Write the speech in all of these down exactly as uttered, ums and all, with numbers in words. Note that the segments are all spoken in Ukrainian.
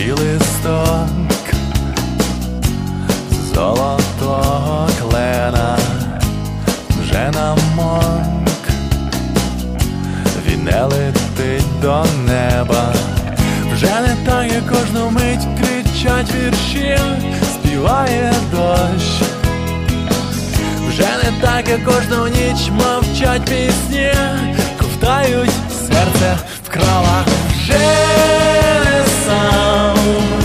і листок золотого клена вже намок, він не летить до неба. Вже не так, як кожну мить кричать вірші, співає дощ. Вже не так, як кожну ніч мовчать пісні, ковтають серце вкрала. Вже не сам,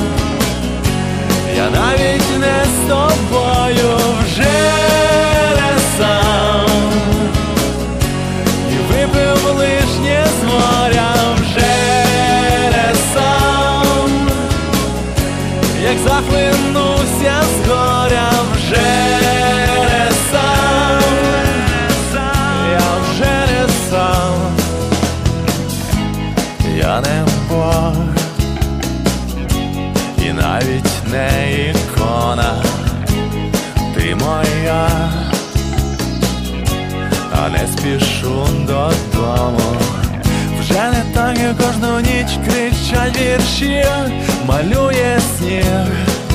я навіть не з тобою, вже не сам, і випив лишнє з моря, вже не сам, як захлинувся з горя, вже не сам, я вже не сам. Я не Бог і навіть не ікона, ти моя, а не спішу додому. Вже не так, як кожну ніч кричать вірші, малює сніг.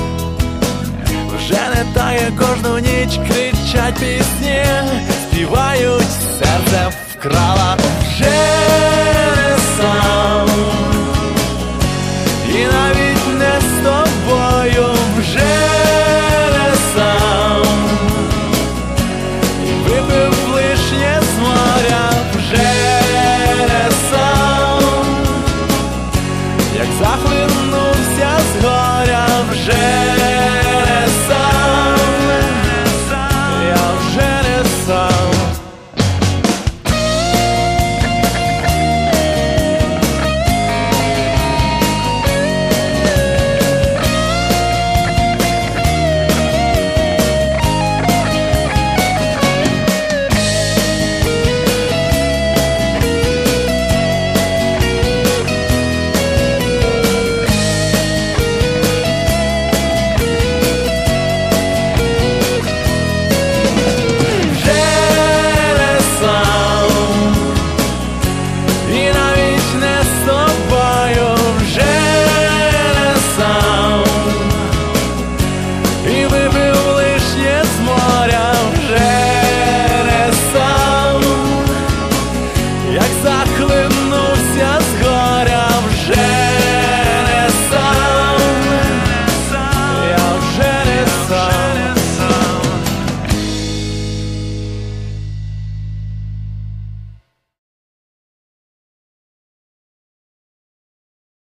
Вже не так, як кожну ніч кричать пісні, співають серце вкрала. Вже